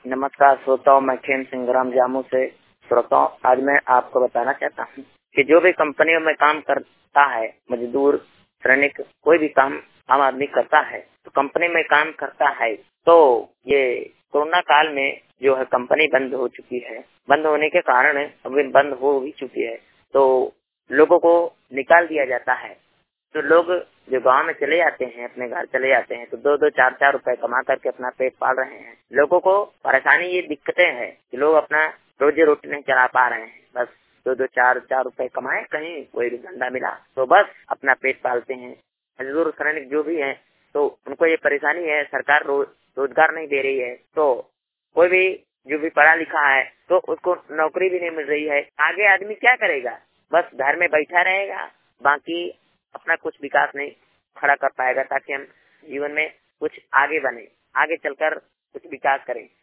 नमस्कार श्रोताओं, मैं खेम सिंह ग्राम जामू से। श्रोताओं, आज मैं आपको बताना चाहता हूँ कि जो भी कंपनियों में काम करता है, मजदूर, श्रमिक, कोई भी काम आम आदमी करता है तो कंपनी में काम करता है, तो ये कोरोना काल में जो है कंपनी बंद हो चुकी है। बंद होने के कारण अभी बंद हो भी चुकी है तो लोगों को निकाल दिया जाता है। तो लोग जो गांव में चले जाते हैं, अपने घर चले जाते हैं, तो 2-2, 4-4 रुपए कमा करके अपना पेट पाल रहे हैं। लोगों को परेशानी ये दिक्कतें हैं कि लोग अपना रोजी रोटी नहीं चला पा रहे हैं। बस 2-2, 4-4 रुपए कमाए, कहीं कोई भी धंधा मिला तो बस अपना पेट पालते हैं। मजदूर श्रमिक जो भी है तो उनको ये परेशानी है, सरकार रोजगार नहीं दे रही है, तो कोई भी जो भी पढ़ा लिखा है तो उसको नौकरी भी नहीं मिल रही है। आगे आदमी क्या करेगा? बस घर में बैठा रहेगा, बाकी अपना कुछ विकास नहीं खड़ा कर पाएगा, ताकि हम जीवन में कुछ आगे बने, आगे चलकर कुछ विकास करें।